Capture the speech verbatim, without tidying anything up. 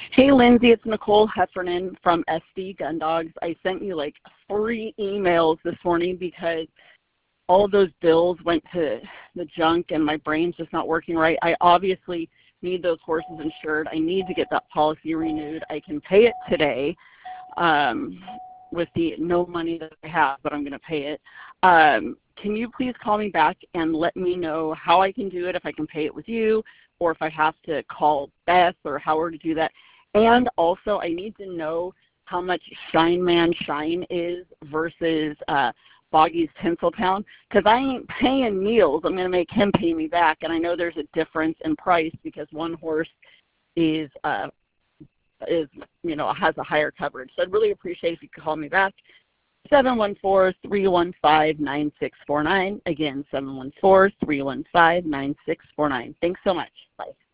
Hey, Lindsay, it's Nicole Heffernan from S D Gun Dogs. I sent you like three emails this morning because all of those bills went to the junk and my brain's just not working right. I obviously need those horses insured. I need to get that policy renewed. I can pay it today um, with the no money that I have, but I'm going to pay it. Um, can you please call me back and let me know how I can do it, if I can pay it with you, or if I have to call Beth or Howard to do that? And also, I need to know how much Shine Man Shine is versus uh, Boggy's Tinseltown, because I ain't paying Niels. I'm going to make him pay me back, and I know there's a difference in price because one horse is, uh, is you know, has a higher coverage. So I'd really appreciate if you could call me back. seven one four, three one five, nine six four nine. Again, seven one four, three one five, nine six four nine. Thanks so much. Bye.